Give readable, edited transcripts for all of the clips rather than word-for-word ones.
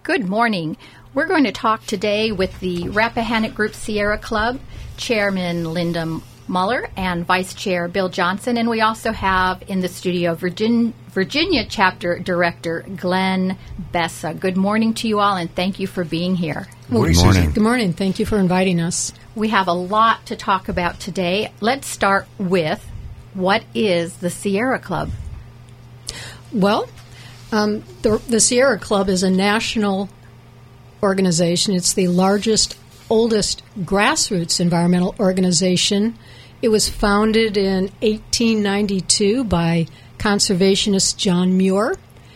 Good morning. We're going to talk today with the Rappahannock Group Sierra Club, Chairman Linda Muller and Vice Chair Bill Johnson, and we also have in the studio Virginia Chapter Director Glenn Bessa. Good morning to you all, and thank you for being here. Good morning. Good morning. Thank you for inviting us. We have a lot to talk about today. Let's start with, what is the Sierra Club? Well, the Sierra Club is a national organization. It's the largest, oldest grassroots environmental organization. It was founded in 1892 by conservationist John Muir.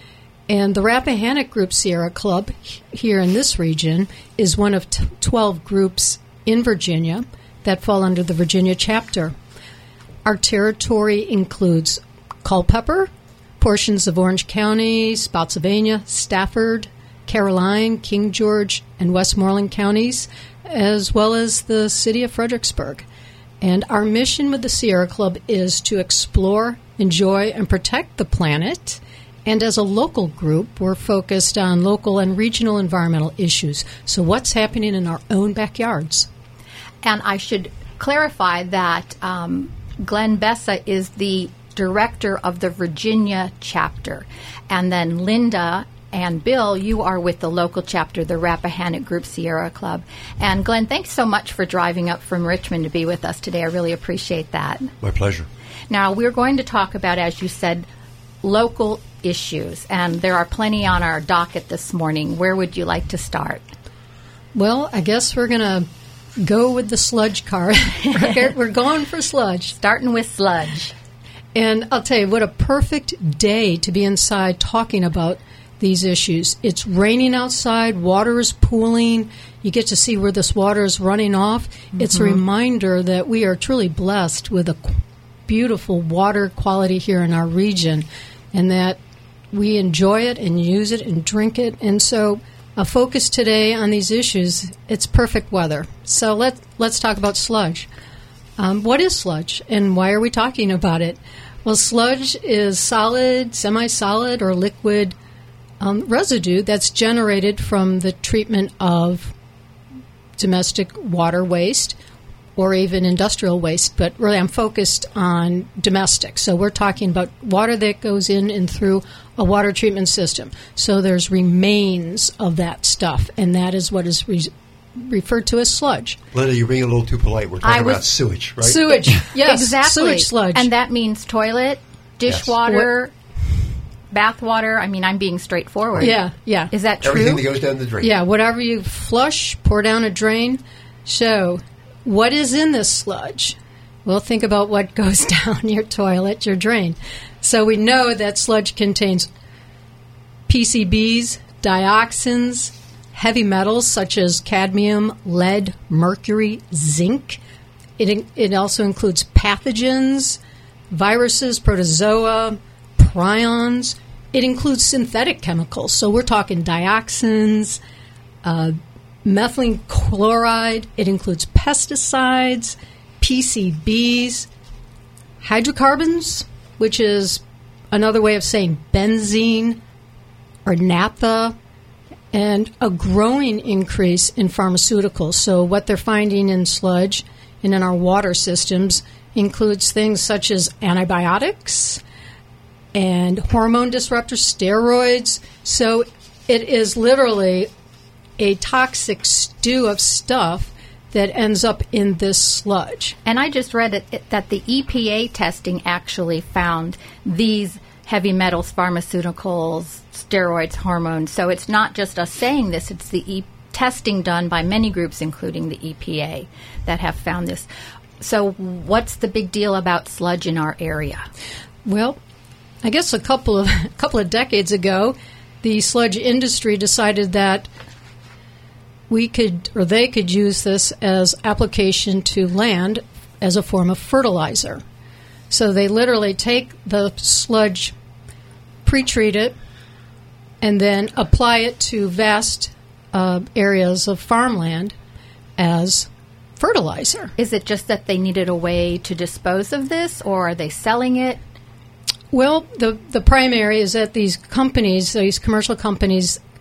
And the Rappahannock Group Sierra Club here in this region is one of 12 groups in Virginia that fall under the Virginia chapter. Our territory includes Culpeper, portions of Orange County, Spotsylvania, Stafford, Caroline, King George, and Westmoreland counties, as well as the city of Fredericksburg. And our mission with the Sierra Club is to explore, enjoy, and protect the planet. And as a local group, we're focused on local and regional environmental issues. So what's happening in our own backyards? And I should clarify that Glenn Bessa is the director of the Virginia chapter. And then Linda and Bill, you are with the local chapter, the Rappahannock Group Sierra Club. And Glenn, thanks so much for driving up from Richmond to be with us today. I really appreciate that. My pleasure. Now, we're going to talk about, as you said, local issues. And there are plenty on our docket this morning. Where would you like to start? Well, I guess we're going to go with the sludge car. We're going for sludge. Starting with sludge. And I'll tell you, what a perfect day to be inside talking about these issues. It's raining outside, water is pooling, you get to see where this water is running off. Mm-hmm. It's a reminder that we are truly blessed with a beautiful water quality here in our region, and that we enjoy it and use it and drink it. And so a focus today on these issues, it's perfect weather. So let's talk about sludge. What is sludge, and why are we talking about it? Well, sludge is solid, semi-solid, or liquid residue that's generated from the treatment of domestic water waste or even industrial waste, but really I'm focused on domestic. So we're talking about water that goes in and through a water treatment system. So there's remains of that stuff, and that is what is referred to as sludge. Linda, you're being a little too polite. We're talking about sewage, right? Sewage, yes. Exactly. Sewage sludge. And that means toilet, dishwater, bath water. I mean, I'm being straightforward. Yeah. Is that true? Everything that goes down the drain. Yeah, whatever you flush, pour down a drain. So what is in this sludge? Well, think about what goes down your toilet, your drain. So we know that sludge contains PCBs, dioxins, heavy metals such as cadmium, lead, mercury, zinc. It also includes pathogens, viruses, protozoa, prions. It includes synthetic chemicals. So we're talking dioxins, methylene chloride. It includes pesticides, PCBs, hydrocarbons, which is another way of saying benzene or naphtha, and a growing increase in pharmaceuticals. So what they're finding in sludge and in our water systems includes things such as antibiotics and hormone disruptors, steroids. So it is literally a toxic stew of stuff that ends up in this sludge. And I just read that the EPA testing actually found these heavy metals, pharmaceuticals, steroids, hormones. So it's not just us saying this, it's the testing done by many groups, including the EPA, that have found this. So what's the big deal about sludge in our area? Well, I guess a couple of decades ago, the sludge industry decided that they could use this as application to land as a form of fertilizer. So they literally take the sludge, pre-treat it, and then apply it to vast areas of farmland as fertilizer. Is it just that they needed a way to dispose of this, or are they selling it? Well, the primary is that these companies, these commercial companies,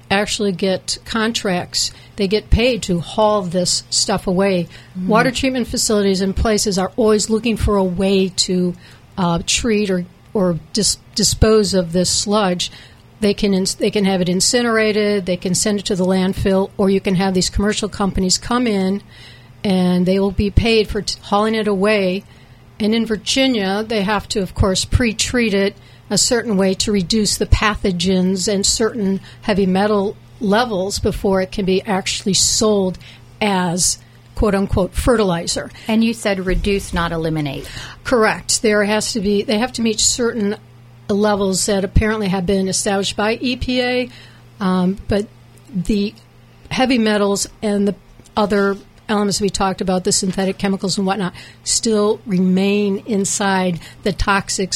actually get contracts. They get paid to haul this stuff away. Mm-hmm. Water treatment facilities and places are always looking for a way to treat or dispose of this sludge. They can have it incinerated, they can send it to the landfill, or you can have these commercial companies come in and they will be paid for hauling it away. And in Virginia, they have to, of course, pre-treat it a certain way to reduce the pathogens and certain heavy metal levels before it can be actually sold as quote-unquote fertilizer. And you said reduce, not eliminate. Correct. They have to meet certain levels that apparently have been established by EPA, but the heavy metals and the other elements we talked about, the synthetic chemicals and whatnot, still remain inside the toxic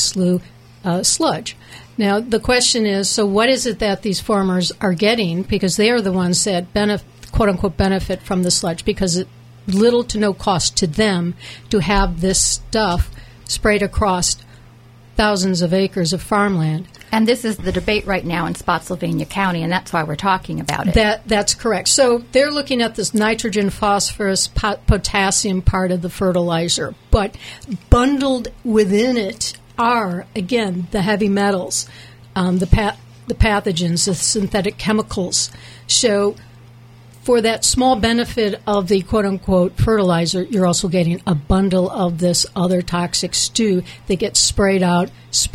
sludge. Now, the question is, so what is it that these farmers are getting? Because they are the ones that quote-unquote benefit from the sludge, because it's little to no cost to them to have this stuff sprayed across thousands of acres of farmland. And this is the debate right now in Spotsylvania County, and that's why we're talking about it. That's correct. So they're looking at this nitrogen, phosphorus, potassium part of the fertilizer, but bundled within it are, again, the heavy metals, the pathogens, the synthetic chemicals. So for that small benefit of the quote-unquote fertilizer, you're also getting a bundle of this other toxic stew that gets spread out,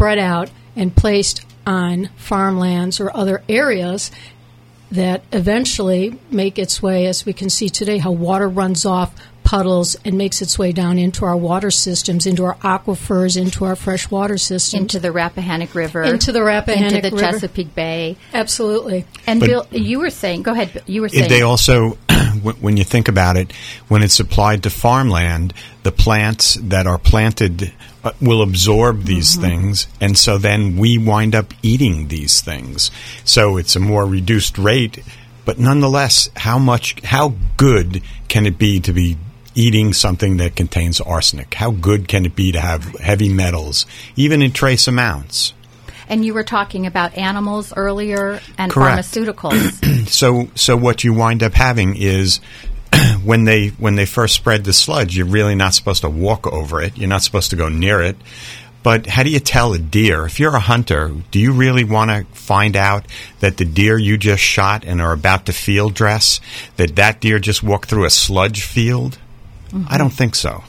and placed on farmlands or other areas that eventually make its way, as we can see today, how water runs off puddles and makes its way down into our water systems, into our aquifers, into our fresh water systems. Into the Rappahannock River. Into the River. Chesapeake Bay. Absolutely. And Bill, you were saying, go ahead, you were saying. They also, when you think about it, when it's applied to farmland, the plants that are planted will absorb these things, and so then we wind up eating these things. So it's a more reduced rate, but nonetheless, how good can it be to be eating something that contains arsenic? How good can it be to have heavy metals, even in trace amounts? And you were talking about animals earlier and Correct. Pharmaceuticals. So what you wind up having is when they first spread the sludge, you're really not supposed to walk over it. You're not supposed to go near it. But how do you tell a deer? If you're a hunter, do you really want to find out that the deer you just shot and are about to field dress, that deer just walked through a sludge field? Mm-hmm. I don't think so.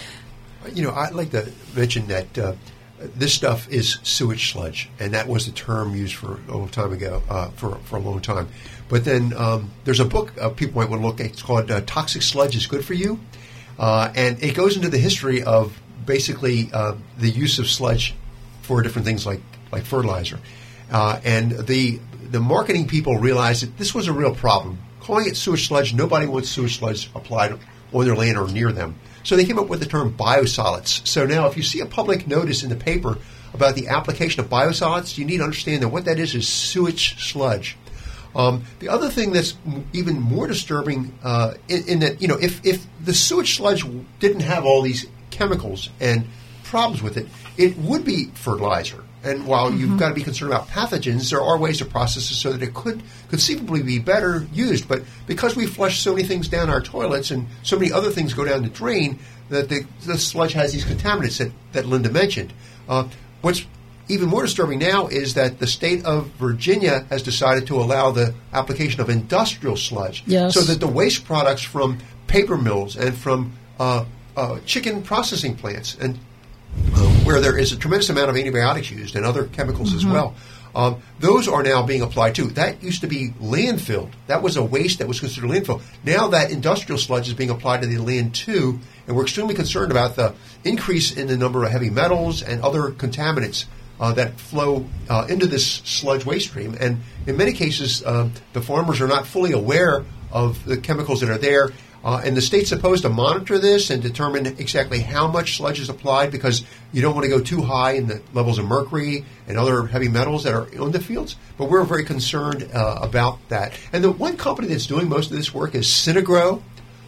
I'd like to mention that this stuff is sewage sludge, and that was the term used for a long time ago, for a long time. But then there's a book people might want to look at. It's called Toxic Sludge is Good for You, and it goes into the history of basically the use of sludge for different things like fertilizer. And the marketing people realized that this was a real problem. Calling it sewage sludge, nobody wants sewage sludge applied on their land or near them. So they came up with the term biosolids. So now if you see a public notice in the paper about the application of biosolids, you need to understand that what that is sewage sludge. The other thing that's even more disturbing in that, if the sewage sludge didn't have all these chemicals and problems with it, it would be fertilizer. And while you've got to be concerned about pathogens, there are ways to process it so that it could conceivably be better used. But because we flush so many things down our toilets and so many other things go down the drain, that the sludge has these contaminants that Linda mentioned. What's even more disturbing now is that the state of Virginia has decided to allow the application of industrial sludge. Yes. So that the waste products from paper mills and from chicken processing plants and where there is a tremendous amount of antibiotics used and other chemicals as well. Those are now being applied too. That used to be landfilled. That was a waste that was considered landfill. Now that industrial sludge is being applied to the land too, and we're extremely concerned about the increase in the number of heavy metals and other contaminants that flow into this sludge waste stream. And in many cases, the farmers are not fully aware of the chemicals that are there. And the state's supposed to monitor this and determine exactly how much sludge is applied, because you don't want to go too high in the levels of mercury and other heavy metals that are on the fields. But we're very concerned about that. And the one company that's doing most of this work is Synagro.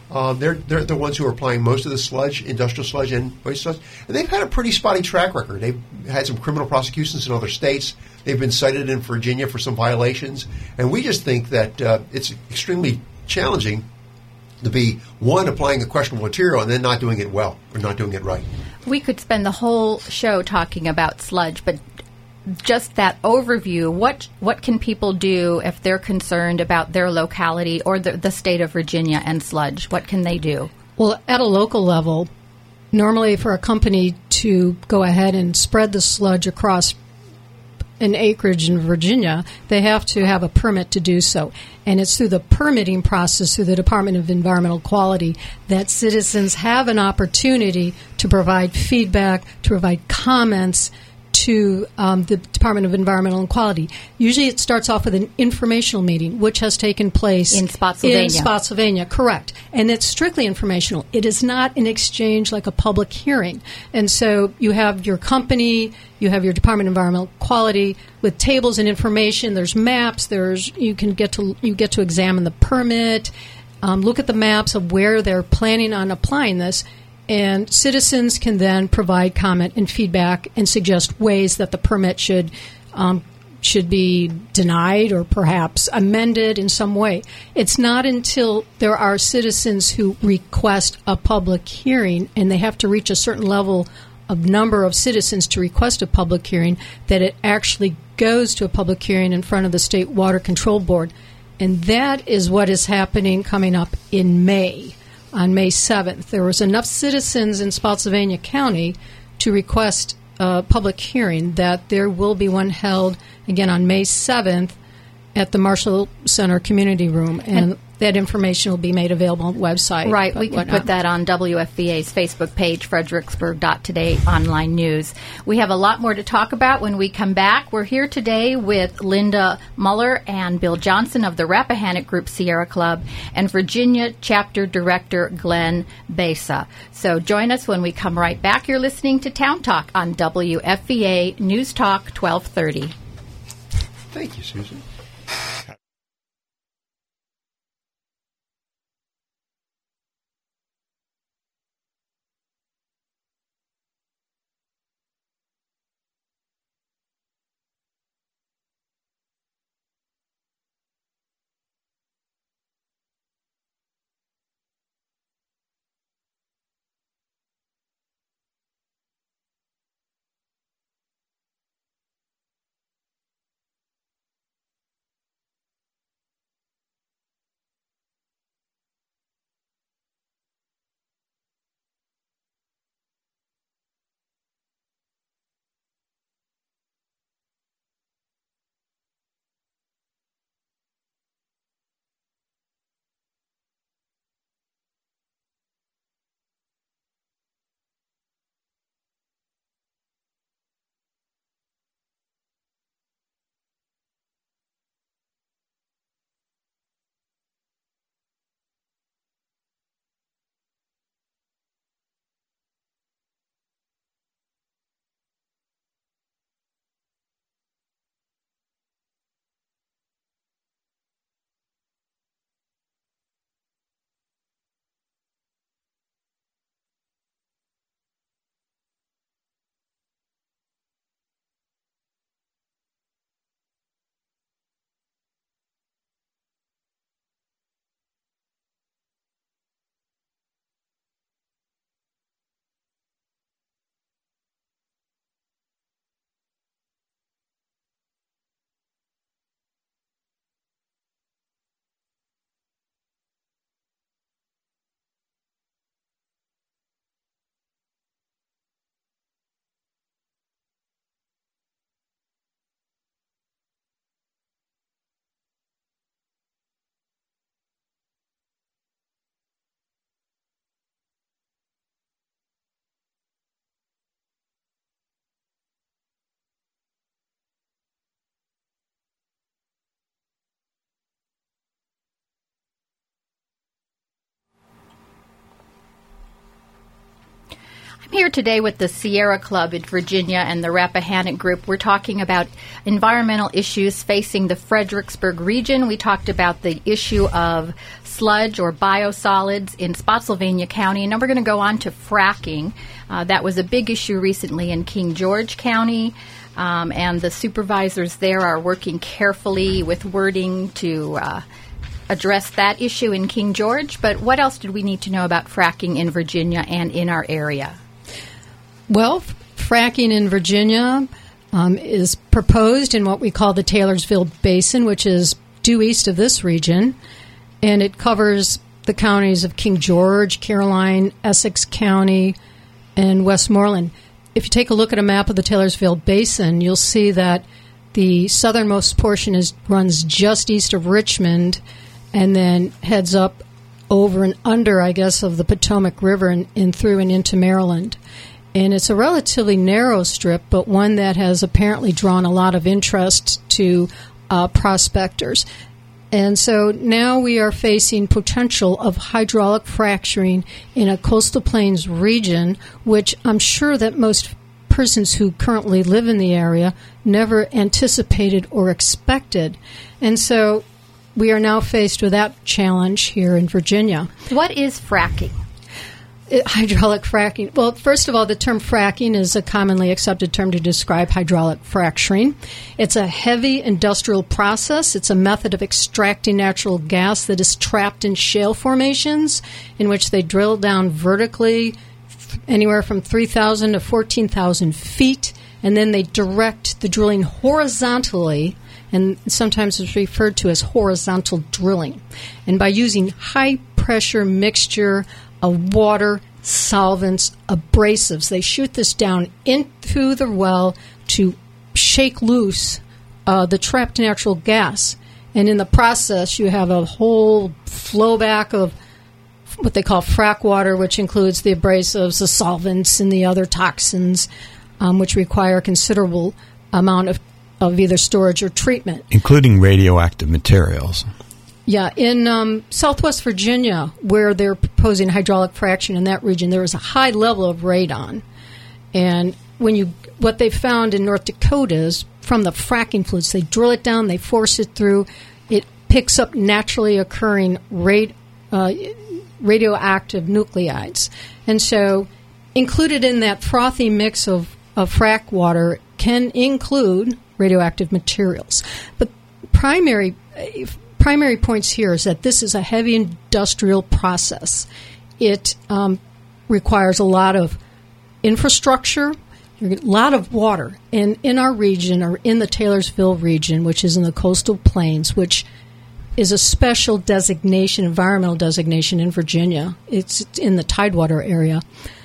They're the ones who are applying most of the sludge, industrial sludge and waste sludge. And they've had a pretty spotty track record. They've had some criminal prosecutions in other states. They've been cited in Virginia for some violations. And we just think that it's extremely challenging to be, one, applying a questionable material and then not doing it well or not doing it right. We could spend the whole show talking about sludge, but just that overview, what can people do if they're concerned about their locality or the state of Virginia and sludge? What can they do? Well, at a local level, normally for a company to go ahead and spread the sludge across an acreage in Virginia, they have to have a permit to do so. And it's through the permitting process, through the Department of Environmental Quality, that citizens have an opportunity to provide feedback, to provide comments to the Department of Environmental Quality. Usually it starts off with an informational meeting, which has taken place in Spotsylvania. In Spotsylvania, correct. And it's strictly informational. It is not an exchange like a public hearing. And so you have your company, you have your Department of Environmental Quality with tables and information. There's maps. You get to examine the permit, look at the maps of where they're planning on applying this. And citizens can then provide comment and feedback and suggest ways that the permit should be denied or perhaps amended in some way. It's not until there are citizens who request a public hearing, and they have to reach a certain level of number of citizens to request a public hearing, that it actually goes to a public hearing in front of the State Water Control Board. And that is what is happening coming up in May. On May 7th, there was enough citizens in Spotsylvania County to request a public hearing that there will be one held again on May 7th at the Marshall Center Community Room, and that information will be made available on the website. Right, we can put that on WFVA's Facebook page, Fredericksburg.today online news. We have a lot more to talk about when we come back. We're here today with Linda Muller and Bill Johnson of the Rappahannock Group Sierra Club and Virginia Chapter Director Glenn Besa. So join us when we come right back. You're listening to Town Talk on WFVA News Talk 1230. Thank you, Susan. I'm here today with the Sierra Club in Virginia and the Rappahannock Group. We're talking about environmental issues facing the Fredericksburg region. We talked about the issue of sludge or biosolids in Spotsylvania County. And now we're going to go on to fracking. That was a big issue recently in King George County. And the supervisors there are working carefully with wording to address that issue in King George. But what else did we need to know about fracking in Virginia and in our area? Well, fracking in Virginia is proposed in what we call the Taylorsville Basin, which is due east of this region, and it covers the counties of King George, Caroline, Essex County, and Westmoreland. If you take a look at a map of the Taylorsville Basin, you'll see that the southernmost portion runs just east of Richmond and then heads up over and under, I guess, of the Potomac River and through and into Maryland. And it's a relatively narrow strip, but one that has apparently drawn a lot of interest to prospectors. And so now we are facing potential of hydraulic fracturing in a coastal plains region, which I'm sure that most persons who currently live in the area never anticipated or expected. And so we are now faced with that challenge here in Virginia. What is fracking? Hydraulic fracking. Well, first of all, the term fracking is a commonly accepted term to describe hydraulic fracturing. It's a heavy industrial process. It's a method of extracting natural gas that is trapped in shale formations in which they drill down vertically anywhere from 3,000 to 14,000 feet, and then they direct the drilling horizontally, and sometimes it's referred to as horizontal drilling. And by using high-pressure mixture of water, solvents, abrasives, they shoot this down into the well to shake loose the trapped natural gas. And in the process, you have a whole flowback of what they call frack water, which includes the abrasives, the solvents, and the other toxins, which require a considerable amount of either storage or treatment. Including radioactive materials. Yeah, in southwest Virginia, where they're proposing hydraulic fracturing in that region, there is a high level of radon. And what they found in North Dakota is from the fracking fluids, they drill it down, they force it through, it picks up naturally occurring radioactive nuclides. And so included in that frothy mix of frack water can include radioactive materials. But primary points here is that this is a heavy industrial process. It requires a lot of infrastructure, a lot of water. And in our region, or in the Taylorsville region, which is in the coastal plains, which is a special designation, environmental designation in Virginia. It's in the Tidewater area.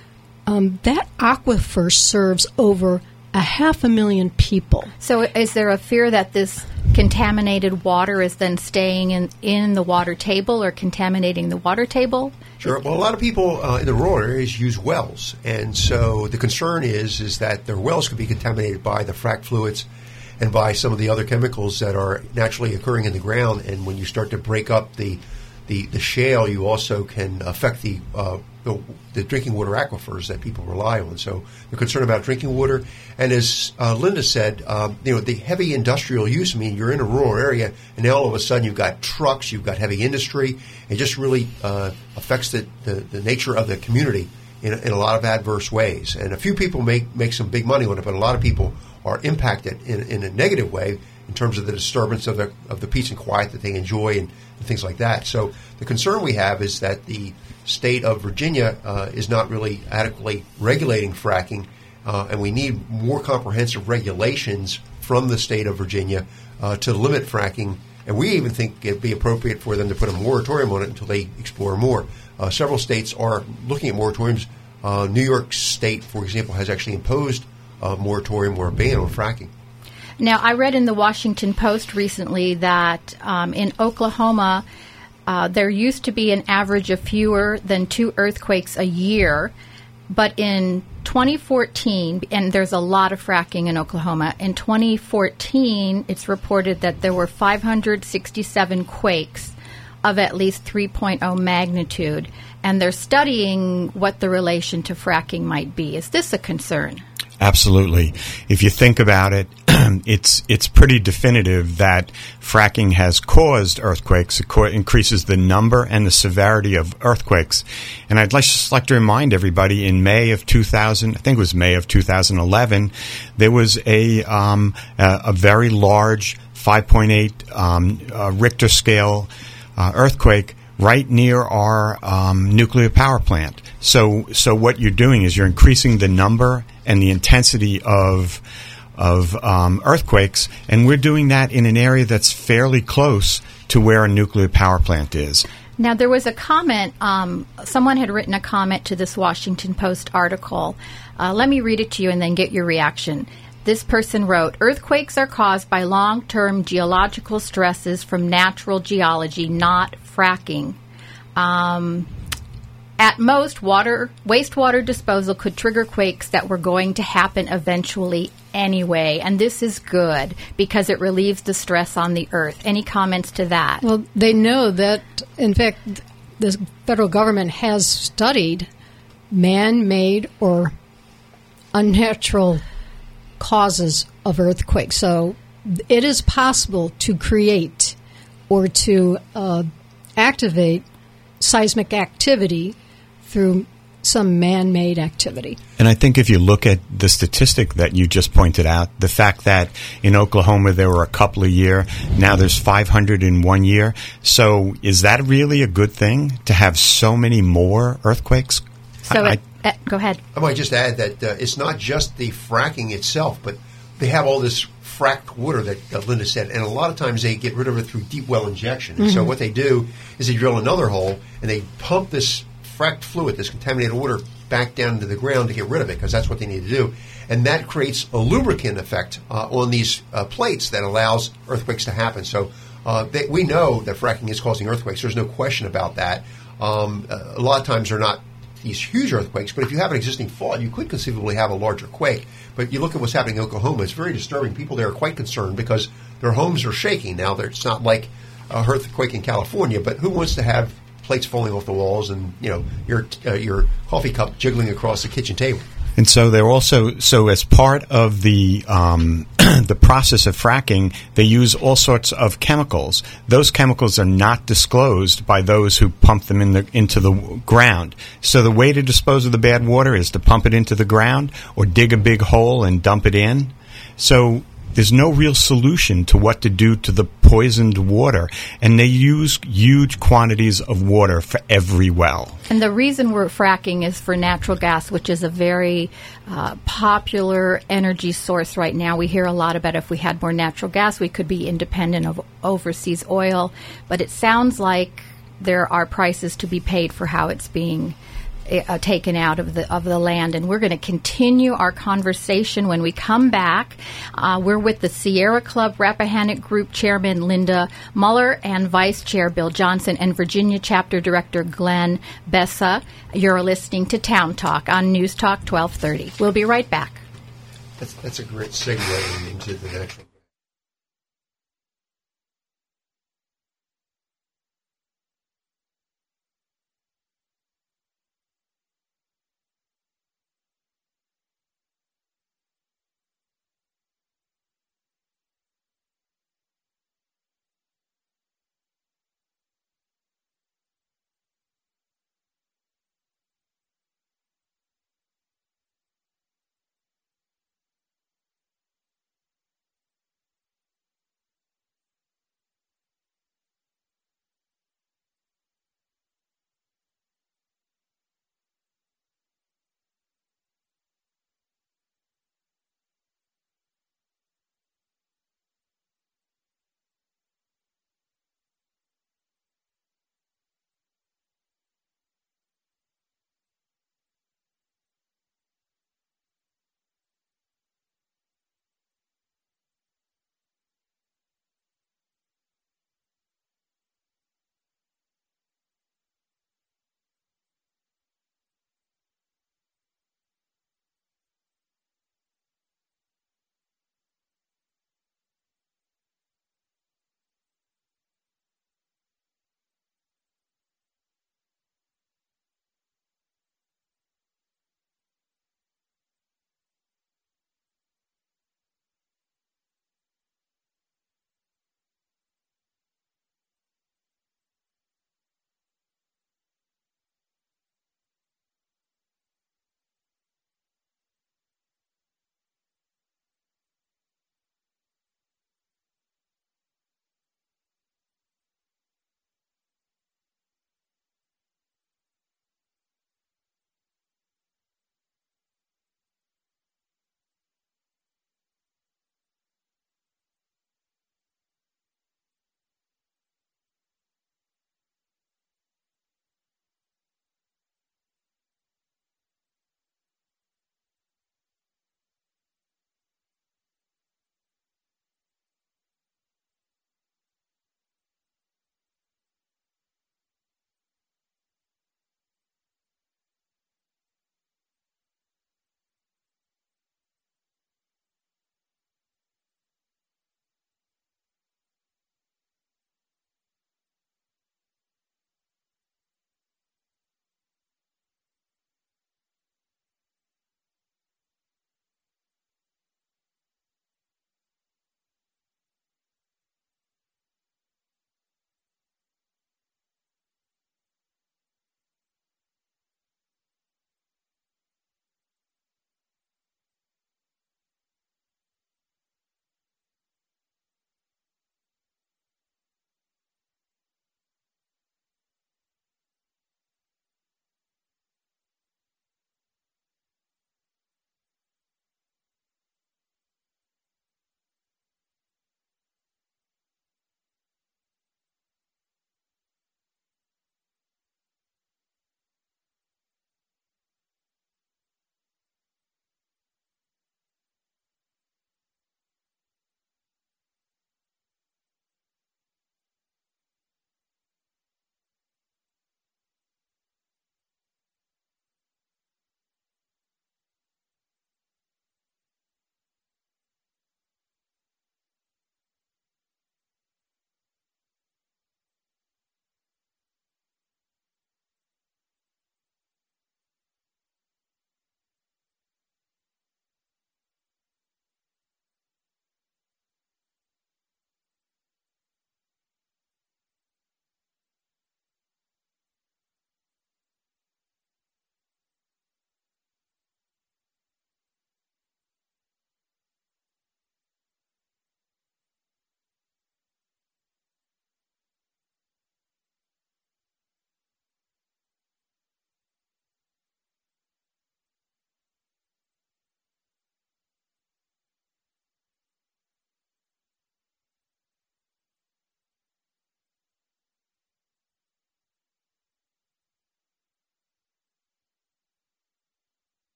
That aquifer serves over 500,000 people. So is there a fear that this contaminated water is then staying in the water table or contaminating the water table? Sure. Well, a lot of people in the rural areas use wells, and so the concern is that their wells could be contaminated by the frack fluids and by some of the other chemicals that are naturally occurring in the ground. And when you start to break up the shale, you also can affect the drinking water aquifers that people rely on. So they're concerned about drinking water. And as Linda said, the heavy industrial use, I mean, you're in a rural area, and now all of a sudden you've got trucks, you've got heavy industry. It just really affects the nature of the community in a lot of adverse ways. And a few people make some big money on it, but a lot of people are impacted in a negative way in terms of the disturbance of the peace and quiet that they enjoy and things like that. So the concern we have is that the state of Virginia is not really adequately regulating fracking, and we need more comprehensive regulations from the state of Virginia to limit fracking. And we even think it'd be appropriate for them to put a moratorium on it until they explore more. Several states are looking at moratoriums. New York State, for example, has actually imposed a moratorium or a ban on fracking. Now, I read in the Washington Post recently that in Oklahoma, there used to be an average of fewer than 2 earthquakes a year, but in 2014, and there's a lot of fracking in Oklahoma, in 2014, it's reported that there were 567 quakes, of at least 3.0 magnitude, and they're studying what the relation to fracking might be. Is this a concern? Absolutely. If you think about it, it's pretty definitive that fracking has caused earthquakes. It increases the number and the severity of earthquakes. And I'd just like to remind everybody, in May of 2000, I think it was May of 2011, there was a very large 5.8 Richter scale earthquake right near our nuclear power plant. So what you're doing is you're increasing the number and the intensity of earthquakes, and we're doing that in an area that's fairly close to where a nuclear power plant is. Now, there was a comment, someone had written a comment to this Washington Post article. Let me read it to you and then get your reaction. This person wrote, "Earthquakes are caused by long-term geological stresses from natural geology, not fracking. At most, wastewater disposal could trigger quakes that were going to happen eventually anyway. And this is good because it relieves the stress on the earth." Any comments to that? Well, they know that, in fact, the federal government has studied man-made or unnatural causes of earthquakes. So it is possible to create or to activate seismic activity through some man-made activity. And I think if you look at the statistic that you just pointed out, the fact that in Oklahoma there were a couple a year, now there's 500 in 1 year. So is that really a good thing to have so many more earthquakes? So go ahead. I might just add that it's not just the fracking itself, but they have all this fracked water that Linda said, and a lot of times they get rid of it through deep well injection. And so what they do is they drill another hole and they pump this fracked fluid, this contaminated water, back down into the ground to get rid of it, because that's what they need to do. And that creates a lubricant effect on these plates that allows earthquakes to happen. So we know that fracking is causing earthquakes. There's no question about that. A lot of times they're not these huge earthquakes, but if you have an existing fault, you could conceivably have a larger quake. But you look at what's happening in Oklahoma, it's very disturbing. People there are quite concerned because their homes are shaking. Now, it's not like a earthquake in California, but who wants to have plates falling off the walls and, your coffee cup jiggling across the kitchen table? And so they're also, as part of the the process of fracking, they use all sorts of chemicals. Those chemicals are not disclosed by those who pump them into the ground. So the way to dispose of the bad water is to pump it into the ground or dig a big hole and dump it in. So there's no real solution to what to do to the poisoned water, and they use huge quantities of water for every well. And the reason we're fracking is for natural gas, which is a very popular energy source right now. We hear a lot about if we had more natural gas, we could be independent of overseas oil. But it sounds like there are prices to be paid for how it's being taken out of the land, and we're going to continue our conversation when we come back. We're with the Sierra Club Rappahannock Group Chairman Linda Muller and Vice Chair Bill Johnson and Virginia Chapter Director Glenn Bessa. You're listening to Town Talk on News Talk 1230. We'll be right back. That's a great segue into the natural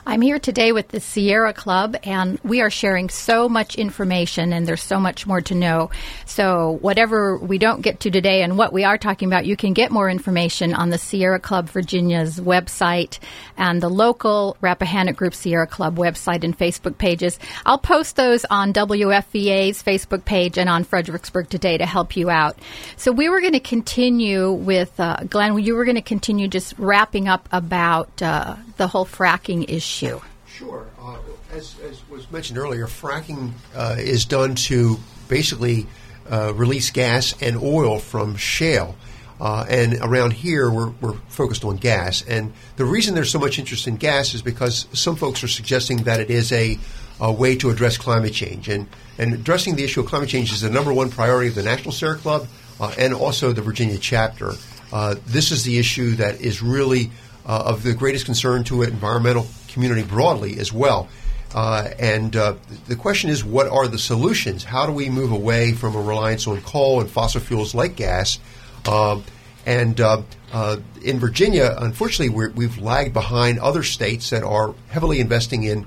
I'm here today with the Sierra Club, and we are sharing so much information, and there's so much more to know. So whatever we don't get to today and what we are talking about, you can get more information on the Sierra Club Virginia's website and the local Rappahannock Group Sierra Club website and Facebook pages. I'll post those on WFVA's Facebook page and on Fredericksburg Today to help you out. So we were going to continue with, Glenn, you were going to continue just wrapping up about the whole fracking issue. Sure. As was mentioned earlier, fracking is done to basically release gas and oil from shale. And around here, we're focused on gas. And the reason there's so much interest in gas is because some folks are suggesting that it is a way to address climate change. And addressing the issue of climate change is the number one priority of the National Sierra Club and also the Virginia chapter. This is the issue that is really of the greatest concern to an environmental community broadly as well. And the question is, what are the solutions? How do we move away from a reliance on coal and fossil fuels like gas? In Virginia, unfortunately, we've lagged behind other states that are heavily investing in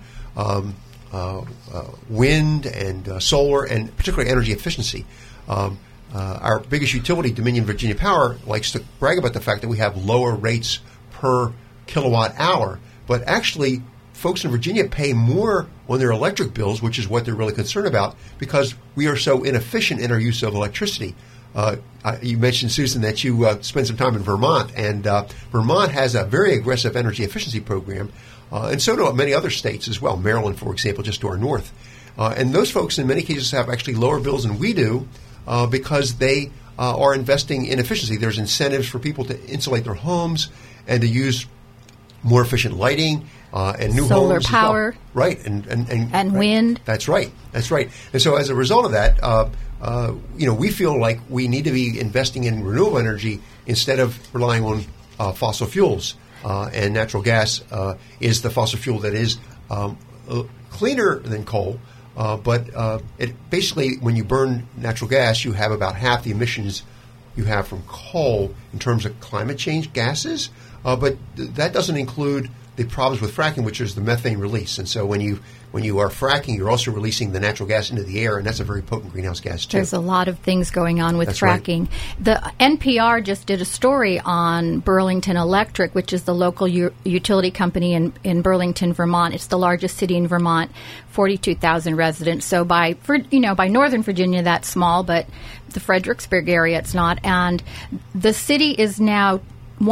wind and solar and particularly energy efficiency. Our biggest utility, Dominion Virginia Power, likes to brag about the fact that we have lower rates per kilowatt hour, but actually folks in Virginia pay more on their electric bills, which is what they're really concerned about, because we are so inefficient in our use of electricity. You mentioned, Susan, that you spent some time in Vermont, and Vermont has a very aggressive energy efficiency program, and so do many other states as well. Maryland, for example, just to our north. And those folks in many cases have actually lower bills than we do because they are investing in efficiency. There's incentives for people to insulate their homes and to use more efficient lighting and new solar homes. Power. As well. Right. And right. Wind. That's right. And so as a result of that, we feel like we need to be investing in renewable energy instead of relying on fossil fuels. And natural gas is the fossil fuel that is cleaner than coal. But it basically, when you burn natural gas, you have about half the emissions you have from coal in terms of climate change gases. But that doesn't include the problems with fracking, which is the methane release. And so when you are fracking, you're also releasing the natural gas into the air, and that's a very potent greenhouse gas too. There's a lot of things going on with that's fracking. Right. The NPR just did a story on Burlington Electric, which is the local utility company in Burlington, Vermont. It's the largest city in Vermont, 42,000 residents. So by Northern Virginia, that's small, but the Fredericksburg area, it's not. And the city is now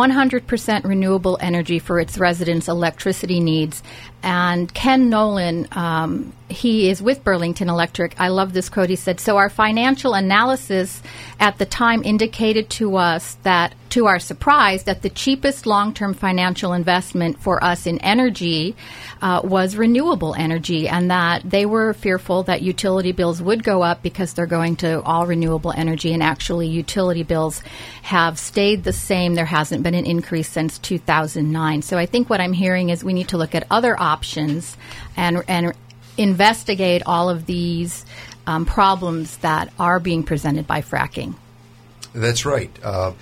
100% renewable energy for its residents' electricity needs. And Ken Nolan, he is with Burlington Electric. I love this quote. He said, "So our financial analysis at the time indicated to us that, to our surprise, that the cheapest long-term financial investment for us in energy was renewable energy, and that they were fearful that utility bills would go up because they're going to all renewable energy, and actually utility bills have stayed the same. There hasn't been an increase since 2009. So I think what I'm hearing is we need to look at other options and investigate all of these problems that are being presented by fracking. That's right.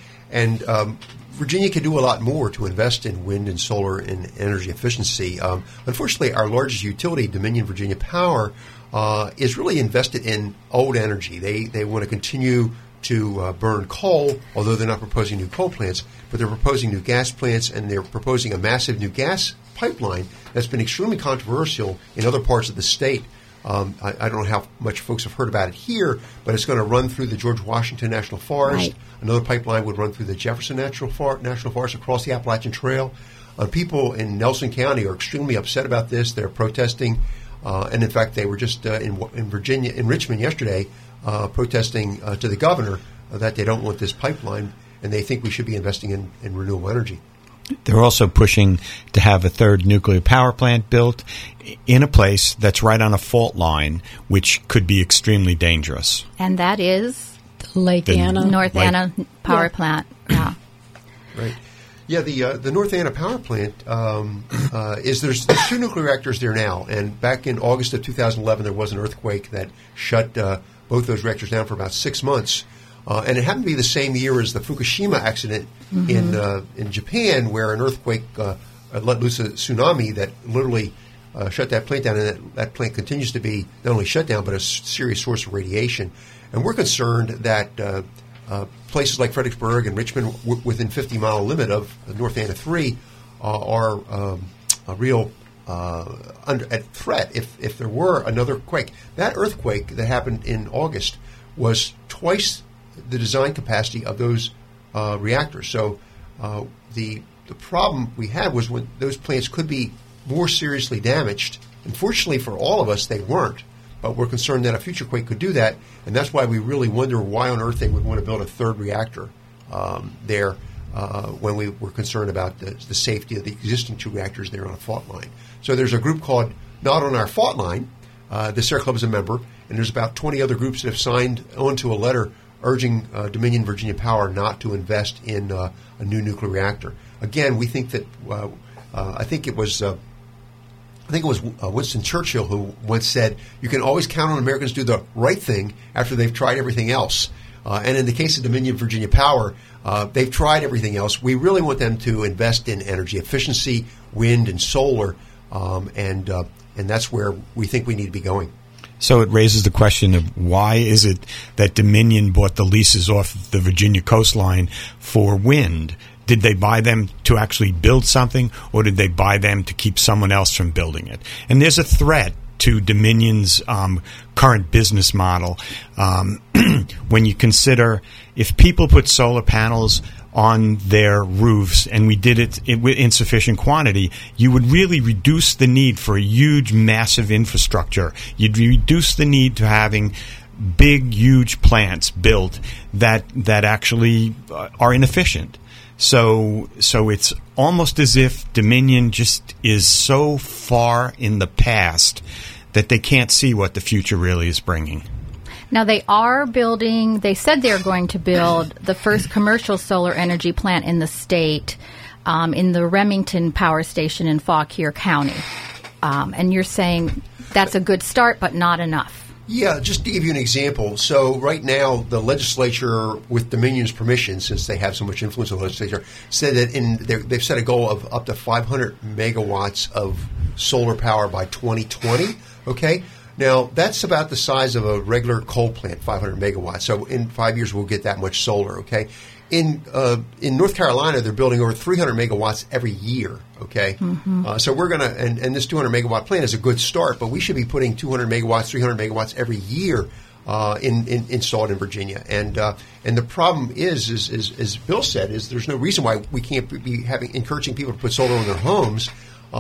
And Virginia can do a lot more to invest in wind and solar and energy efficiency. Unfortunately, our largest utility, Dominion Virginia Power, is really invested in old energy. They want to continue to burn coal, although they're not proposing new coal plants, but they're proposing new gas plants, and they're proposing a massive new gas pipeline that's been extremely controversial in other parts of the state. I don't know how much folks have heard about it here, but it's going to run through the George Washington National Forest. Right. Another pipeline would run through the Jefferson National Forest across the Appalachian Trail. People in Nelson County are extremely upset about this. They're protesting. And in fact, they were just in Virginia, in Richmond yesterday, protesting to the governor that they don't want this pipeline, and they think we should be investing in renewable energy. They're also pushing to have a third nuclear power plant built in a place that's right on a fault line, which could be extremely dangerous. And that is Lake Anna. North Anna Power Plant. Yeah. Right. Yeah, the North Anna Power Plant there's two nuclear reactors there now, and back in August of 2011 there was an earthquake that shut both those reactors down for about 6 months. And it happened to be the same year as the Fukushima accident in Japan, where an earthquake let loose a tsunami that literally shut that plant down, and that plant continues to be not only shut down but a serious source of radiation. And we're concerned that places like Fredericksburg and Richmond, within 50-mile limit of North Anna 3, are a real at threat if there were another quake. That earthquake that happened in August was twice the design capacity of those reactors. So the problem we had was when those plants could be more seriously damaged. Unfortunately for all of us, they weren't. But we're concerned that a future quake could do that, and that's why we really wonder why on earth they would want to build a third reactor there when we were concerned about the safety of the existing two reactors there on a fault line. So there's a group called Not on Our Fault Line. The Sierra Club is a member, and there's about 20 other groups that have signed onto a letter urging Dominion Virginia Power not to invest in a new nuclear reactor. Again, we think that I think it was Winston Churchill who once said, "You can always count on Americans to do the right thing after they've tried everything else." And in the case of Dominion Virginia Power, they've tried everything else. We really want them to invest in energy efficiency, wind and solar, and that's where we think we need to be going. So it raises the question of why is it that Dominion bought the leases off the Virginia coastline for wind? Did they buy them to actually build something, or did they buy them to keep someone else from building it? And there's a threat to Dominion's current business model when you consider if people put solar panels on their roofs and we did it in sufficient quantity, you would really reduce the need for a huge, massive infrastructure. You'd reduce the need to having big, huge plants built that actually are inefficient. So it's almost as if Dominion just is so far in the past that they can't see what the future really is bringing. Now, they said they're going to build the first commercial solar energy plant in the state in the Remington Power Station in Fauquier County. And you're saying that's a good start, but not enough. Yeah, just to give you an example. So right now, the legislature, with Dominion's permission, since they have so much influence on the legislature, said that they've set a goal of up to 500 megawatts of solar power by 2020. Okay? Now, that's about the size of a regular coal plant, 500 megawatts. So in 5 years, we'll get that much solar, okay? In North Carolina, they're building over 300 megawatts every year, okay? Mm-hmm. So we're going to, and this 200 megawatt plant is a good start, but we should be putting 200 megawatts, 300 megawatts every year installed in Virginia. And the problem is, as Bill said, is there's no reason why we can't be encouraging people to put solar on their homes.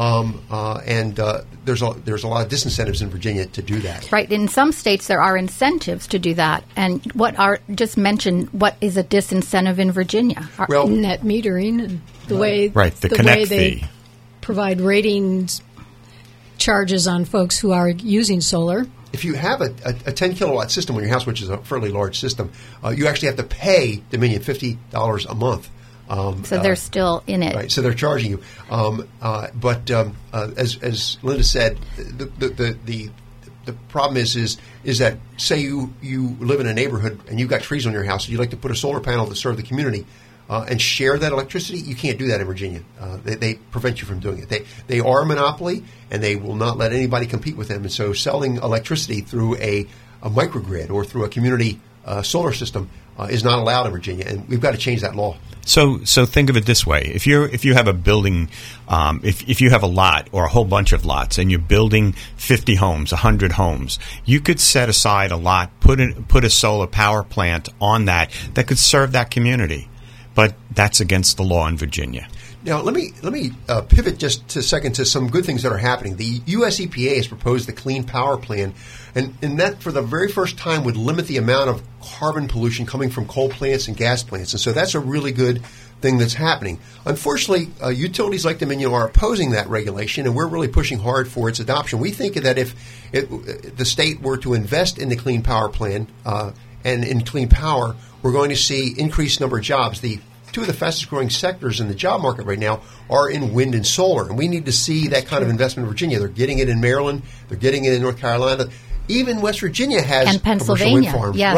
There's a lot of disincentives in Virginia to do that. Right. In some states, there are incentives to do that. And just mention what is a disincentive in Virginia? Well, net metering and the way they provide ratings charges on folks who are using solar. If you have a 10 kilowatt system on your house, which is a fairly large system, you actually have to pay Dominion $50 a month. So they're still in it, right? So they're charging you. But as Linda said, the problem is that say you live in a neighborhood and you've got trees on your house and you'd like to put a solar panel to serve the community and share that electricity. You can't do that in Virginia. They prevent you from doing it. They are a monopoly and they will not let anybody compete with them. And so selling electricity through a microgrid or through a community solar system is not allowed in Virginia, and we've got to change that law. So think of it this way: if you have a building, if you have a lot or a whole bunch of lots, and you're building 50 homes, 100 homes, you could set aside a lot, put a solar power plant on that could serve that community, but that's against the law in Virginia. Now, let me pivot just a second to some good things that are happening. The U.S. EPA has proposed the Clean Power Plan, and that for the very first time would limit the amount of carbon pollution coming from coal plants and gas plants. And so that's a really good thing that's happening. Unfortunately, utilities like Dominion are opposing that regulation, and we're really pushing hard for its adoption. We think that if the state were to invest in the Clean Power Plan and in clean power, we're going to see increased number of jobs. Two of the fastest growing sectors in the job market right now are in wind and solar, and we need to see that kind of investment in Virginia. They're getting it in Maryland. They're getting it in North Carolina. Even West Virginia has and Pennsylvania, commercial wind farms. Yes. Right.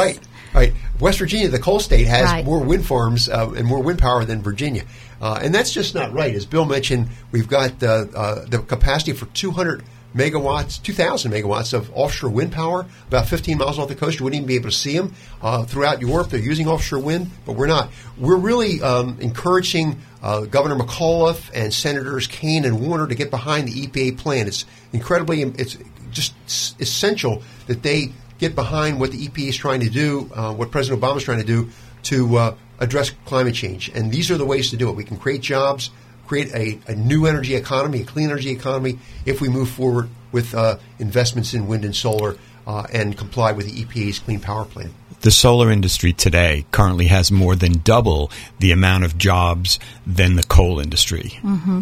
Right. West Virginia, the coal state, has Right. more wind farms and more wind power than Virginia. And that's just not right. As Bill mentioned, we've got the capacity for 200 megawatts, 2,000 megawatts of offshore wind power, about 15 miles off the coast. You wouldn't even be able to see them. Throughout Europe, they're using offshore wind, but we're not. We're really encouraging Governor McAuliffe and Senators Kaine and Warner to get behind the EPA plan. It's just essential that they get behind what the EPA is trying to do, what President Obama is trying to do to address climate change. And these are the ways to do it. We can create jobs, create a new energy economy, a clean energy economy, if we move forward with investments in wind and solar and comply with the EPA's Clean Power Plan. The solar industry today currently has more than double the amount of jobs than the coal industry. Mm-hmm.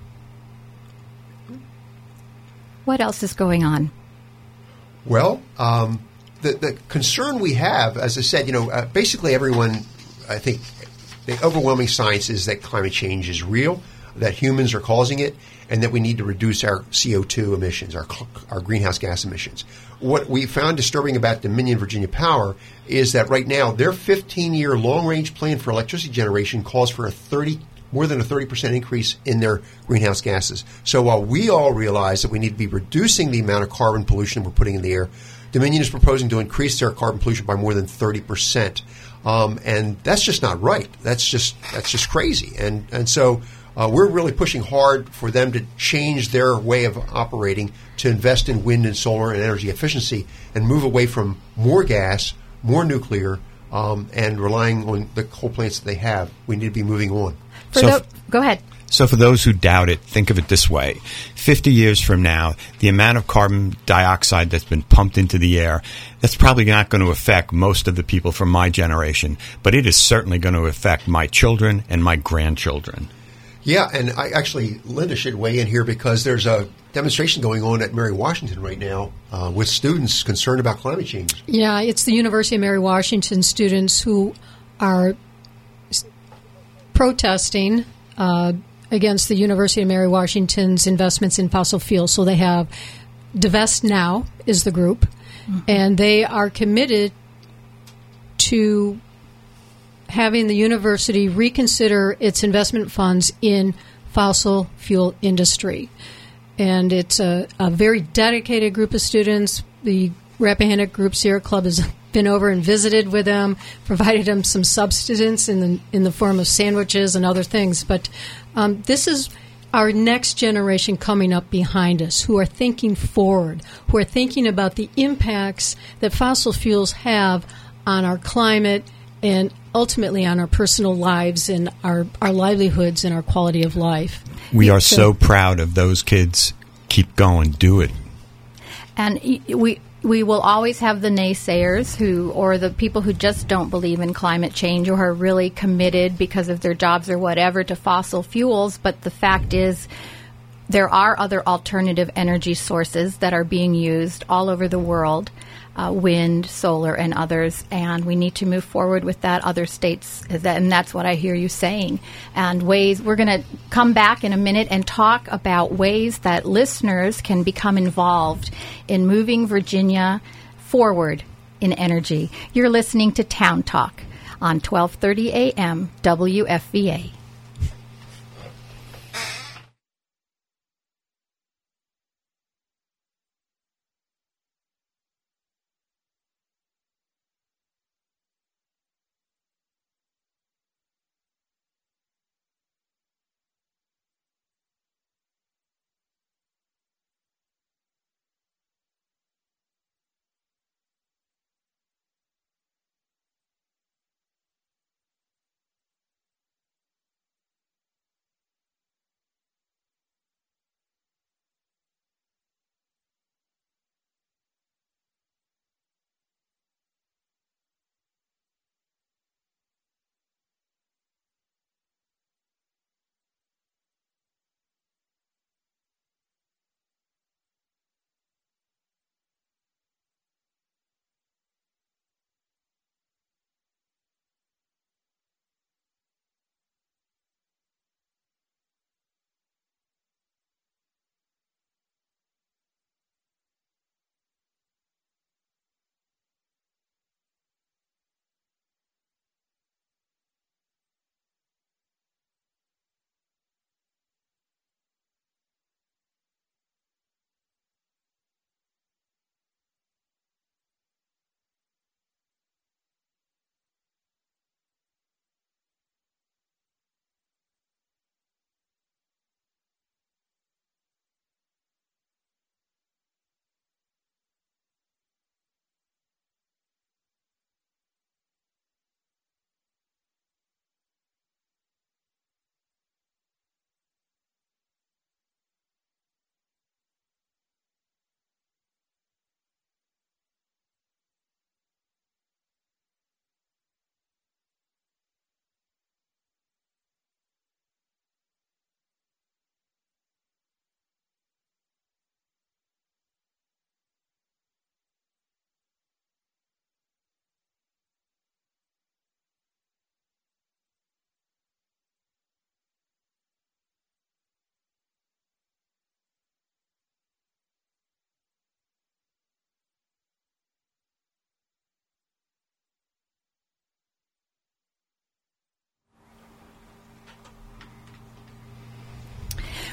What else is going on? Well, the concern we have, as I said, basically everyone, I think, the overwhelming science is that climate change is real, that humans are causing it, and that we need to reduce our CO2 emissions, our greenhouse gas emissions. What we found disturbing about Dominion Virginia Power is that right now their 15-year long-range plan for electricity generation calls for more than a 30% increase in their greenhouse gases. So while we all realize that we need to be reducing the amount of carbon pollution we're putting in the air, Dominion is proposing to increase their carbon pollution by more than 30%. And that's just not right. That's just crazy. And so we're really pushing hard for them to change their way of operating, to invest in wind and solar and energy efficiency, and move away from more gas, more nuclear, and relying on the coal plants that they have. We need to be moving on. Go ahead. So for those who doubt it, think of it this way. 50 years from now, the amount of carbon dioxide that's been pumped into the air, that's probably not going to affect most of the people from my generation, but it is certainly going to affect my children and my grandchildren. Yeah, and Linda should weigh in here because there's a demonstration going on at Mary Washington right now with students concerned about climate change. Yeah, it's the University of Mary Washington students who are protesting against the University of Mary Washington's investments in fossil fuels. So they have Divest Now is the group, and they are committed to having the university reconsider its investment funds in fossil fuel industry. And it's a very dedicated group of students. The Rappahannock Group Sierra Club has been over and visited with them, provided them some subsistence in the form of sandwiches and other things. But this is our next generation coming up behind us who are thinking forward, who are thinking about the impacts that fossil fuels have on our climate and ultimately on our personal lives and our livelihoods and our quality of life. We are so proud of those kids. Keep going. Do it. And we will always have the naysayers or the people who just don't believe in climate change or are really committed because of their jobs or whatever to fossil fuels. But the fact is there are other alternative energy sources that are being used all over the world, wind, solar, and others. And we need to move forward with that. Other states, and that's what I hear you saying. And ways, we're going to come back in a minute and talk about ways that listeners can become involved in moving Virginia forward in energy. You're listening to Town Talk on 1230 AM WFVA.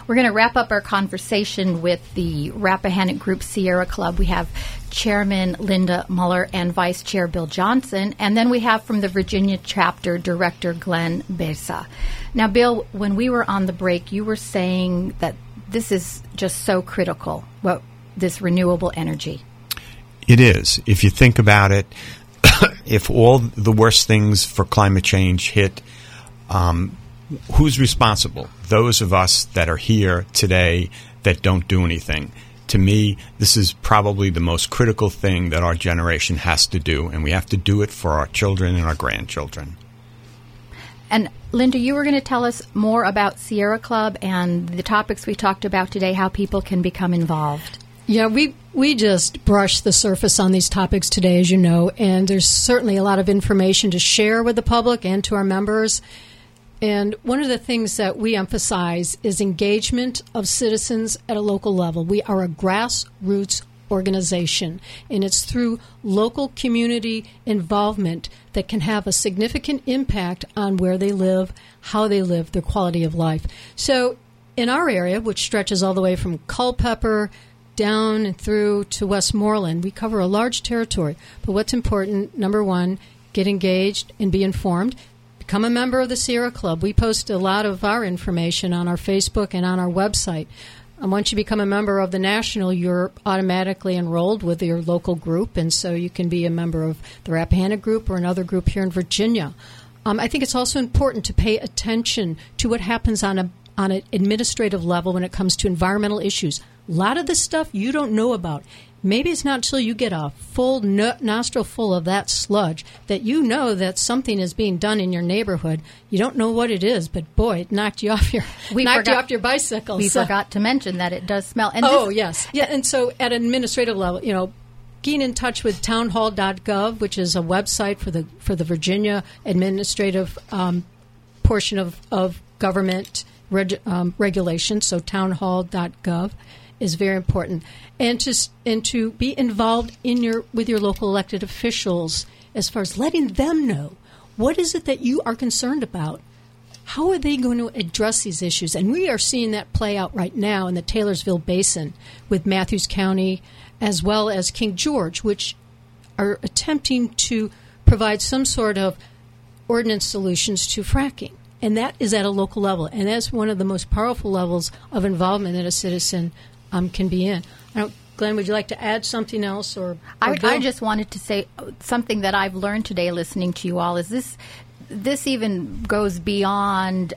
We're going to wrap up our conversation with the Rappahannock Group Sierra Club. We have Chairman Linda Muller and Vice Chair Bill Johnson, and then we have from the Virginia chapter Director Glenn Besa. Now, Bill, when we were on the break, you were saying that this is just so critical, this renewable energy. It is. If you think about it, if all the worst things for climate change hit, who's responsible? Those of us that are here today that don't do anything. To me, this is probably the most critical thing that our generation has to do, and we have to do it for our children and our grandchildren. And Linda, you were going to tell us more about Sierra Club and the topics we talked about today, how people can become involved. Yeah, we just brushed the surface on these topics today, as you know, and there's certainly a lot of information to share with the public and to our members. And one of the things that we emphasize is engagement of citizens at a local level. We are a grassroots organization, and it's through local community involvement that can have a significant impact on where they live, how they live, their quality of life. So in our area, which stretches all the way from Culpeper down and through to Westmoreland, we cover a large territory. But what's important, number one, get engaged and be informed. Become a member of the Sierra Club. We post a lot of our information on our Facebook and on our website. And once you become a member of the National, you're automatically enrolled with your local group, and so you can be a member of the Rappahannock Group or another group here in Virginia. I think it's also important to pay attention to what happens on an administrative level when it comes to environmental issues. A lot of this stuff you don't know about. Maybe it's not until you get a full nostril full of that sludge that you know that something is being done in your neighborhood. You don't know what it is, but boy, it knocked you off your bicycle. We forgot to mention that it does smell. And yes. Yeah, and so at an administrative level, getting in touch with townhall.gov, which is a website for the Virginia administrative portion of government regulation, so townhall.gov. is very important, and to be involved with your local elected officials as far as letting them know what is it that you are concerned about. How are they going to address these issues? And we are seeing that play out right now in the Taylorsville Basin with Matthews County as well as King George, which are attempting to provide some sort of ordinance solutions to fracking. And that is at a local level, and that's one of the most powerful levels of involvement that a citizen can be in. Glenn, would you like to add something else? I just wanted to say something that I've learned today listening to you all is this even goes beyond,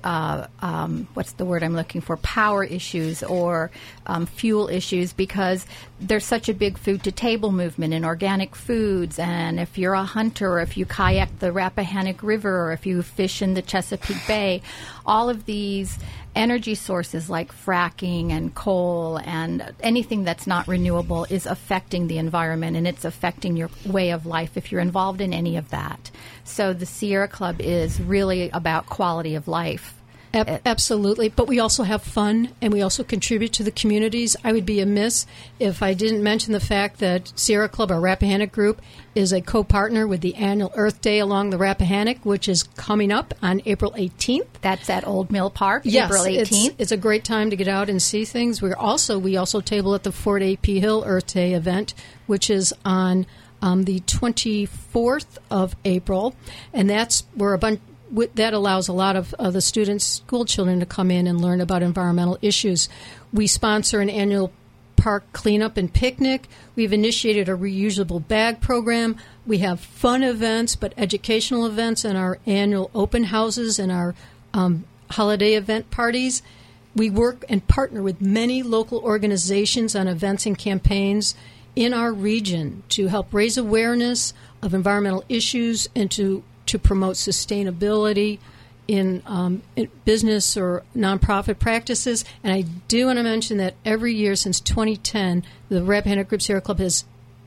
what's the word I'm looking for, power issues or fuel issues, because there's such a big food-to-table movement in organic foods. And if you're a hunter, or if you kayak the Rappahannock River, or if you fish in the Chesapeake Bay, all of these energy sources like fracking and coal and anything that's not renewable is affecting the environment, and it's affecting your way of life if you're involved in any of that. So the Sierra Club is really about quality of life. Absolutely. But we also have fun, and we also contribute to the communities. I would be amiss if I didn't mention the fact that Sierra Club, our Rappahannock group, is a co-partner with the annual Earth Day along the Rappahannock, which is coming up on April 18th. That's at Old Mill Park, yes, April 18th. It's a great time to get out and see things. We also table at the Fort A.P. Hill Earth Day event, which is on the 24th of April, and that's where that allows a lot of the students, school children, to come in and learn about environmental issues. We sponsor an annual park cleanup and picnic. We've initiated a reusable bag program. We have fun events, but educational events, and our annual open houses and our holiday event parties. We work and partner with many local organizations on events and campaigns in our region to help raise awareness of environmental issues and to promote sustainability in business or nonprofit practices. And I do want to mention that every year since 2010, the Rappahannock Group Sierra Club has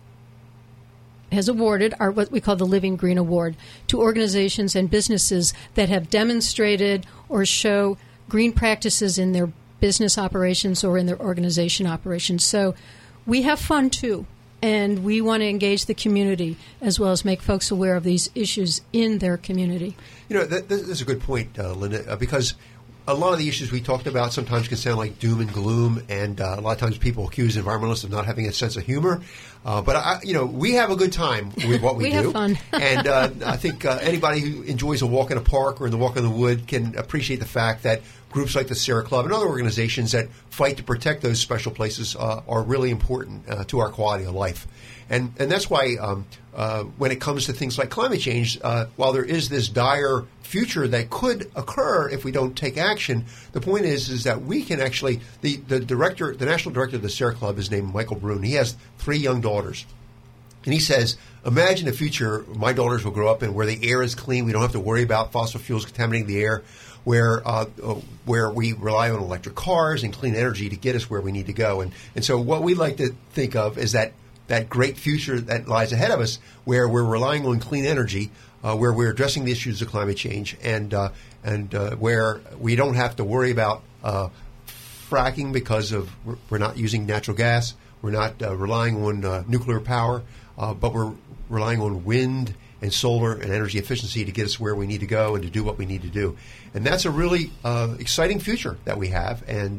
awarded what we call the Living Green Award to organizations and businesses that have demonstrated or show green practices in their business operations or in their organization operations. So we have fun too. And we want to engage the community as well as make folks aware of these issues in their community. That is a good point, Linda, because a lot of the issues we talked about sometimes can sound like doom and gloom, and a lot of times people accuse environmentalists of not having a sense of humor. But we have a good time with what we do. We have fun. And I think anybody who enjoys a walk in a park or in the walk in the wood can appreciate the fact that groups like the Sierra Club and other organizations that fight to protect those special places are really important to our quality of life. And that's why when it comes to things like climate change, while there is this dire future that could occur if we don't take action, the point is that we can actually the national director of the Sierra Club is named Michael Brune. He has 3 young daughters. And he says, imagine a future my daughters will grow up in where the air is clean, we don't have to worry about fossil fuels contaminating the air, where we rely on electric cars and clean energy to get us where we need to go. And so what we like to think of is that great future that lies ahead of us, where we're relying on clean energy, where we're addressing the issues of climate change, and where we don't have to worry about fracking because we're not using natural gas, we're not relying on nuclear power, but we're relying on wind and solar and energy efficiency to get us where we need to go and to do what we need to do. And that's a really exciting future that we have, and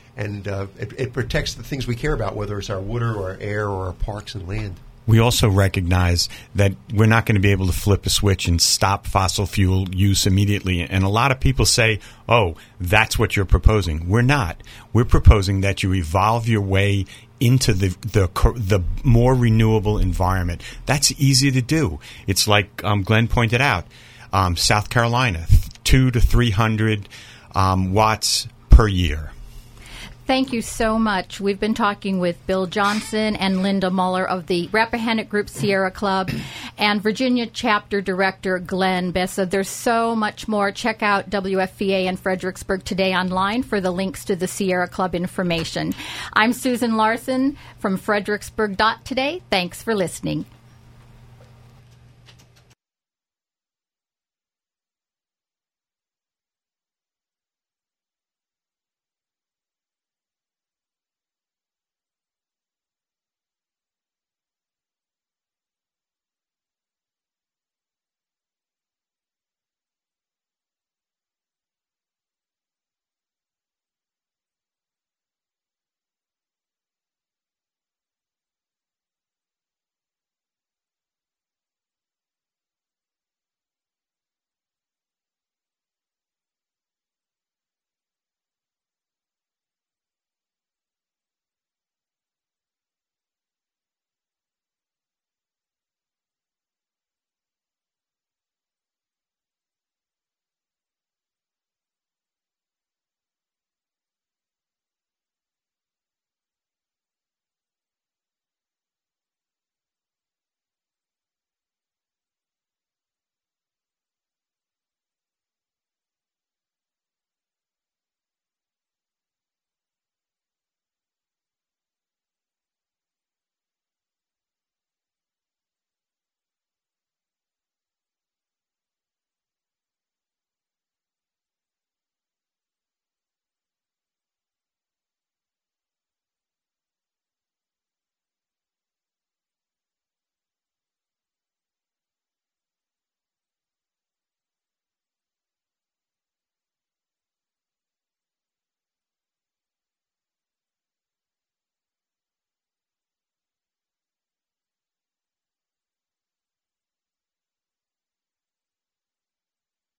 it protects the things we care about, whether it's our water or our air or our parks and land. We also recognize that we're not going to be able to flip a switch and stop fossil fuel use immediately. And a lot of people say, oh, that's what you're proposing. We're not. We're proposing that you evolve your way into the more renewable environment. That's easy to do. It's like Glenn pointed out, South Carolina, 200 to 300 watts per year. Thank you so much. We've been talking with Bill Johnson and Linda Muller of the Rappahannock Group Sierra Club and Virginia Chapter Director Glenn Bessa. There's so much more. Check out WFVA in Fredericksburg Today online for the links to the Sierra Club information. I'm Susan Larson from Fredericksburg.today. Thanks for listening.